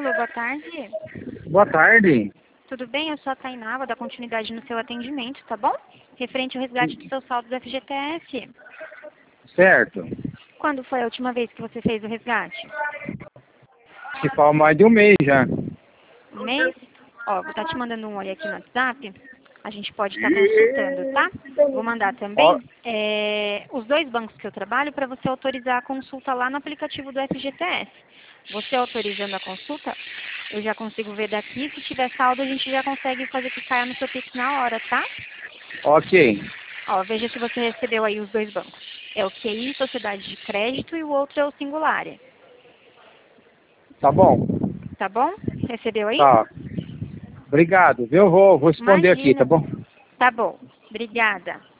Alô, boa tarde. Boa tarde. Tudo bem? Eu sou a Tainá, vou dar continuidade no seu atendimento, tá bom? Referente ao resgate do seu saldo do FGTS. Certo. Quando foi a última vez que você fez o resgate? Se fala mais de um mês já. Um mês? Ó, vou estar te mandando um oi aqui no WhatsApp. A gente pode estar consultando, tá? Vou mandar Ó, também os dois bancos que eu trabalho para você autorizar a consulta lá no aplicativo do FGTS. Você autorizando a consulta, eu já consigo ver daqui. Se tiver saldo, a gente já consegue fazer que caia no seu Pix na hora, tá? ok. Ó, veja se você recebeu aí os dois bancos. É o QI, Sociedade de Crédito, e o outro é o Singular. Tá bom. Tá bom? Recebeu aí? Tá. Obrigado, viu? Vou responder aqui, tá Imagina. bom? Tá bom. Obrigada.